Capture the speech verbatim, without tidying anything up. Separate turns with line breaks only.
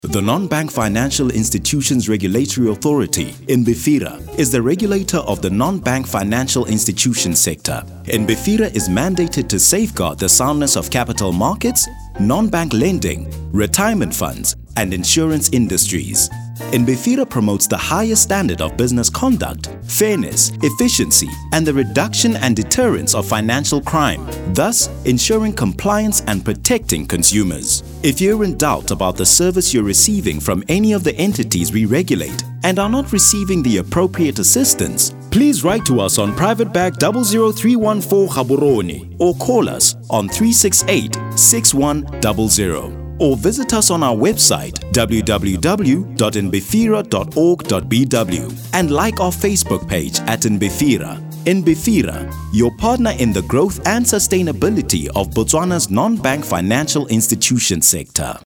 The Non-Bank Financial Institutions Regulatory Authority, INBFIRA, is the regulator of the non-bank financial institution sector. INBFIRA is mandated to safeguard the soundness of capital markets, non-bank lending, retirement funds, and insurance industries. INBFIRA promotes the highest standard of business conduct, fairness, efficiency, and the reduction and deterrence of financial crime, thus ensuring compliance and protecting consumers. If you're in doubt about the service you're receiving from any of the entities we regulate and are not receiving the appropriate assistance, please write to us on Private Bag zero zero three one four Gaborone or call us on three six eight, six one zero zero. Or visit us on our website w w w dot inbfira dot org dot b w and like our Facebook page at INBFIRA. INBFIRA, your partner in the growth and sustainability of Botswana's non-bank financial institution sector.